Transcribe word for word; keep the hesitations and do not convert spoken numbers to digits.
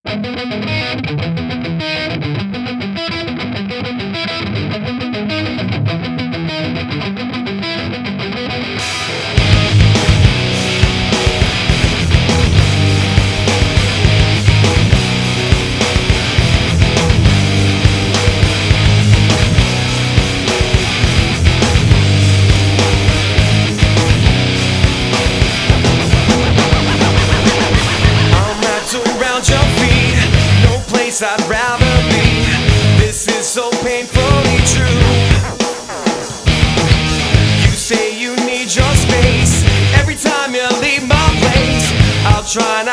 I'd rather be. This is so painfully true. You say you need your space. Every time you leave my place, I'll try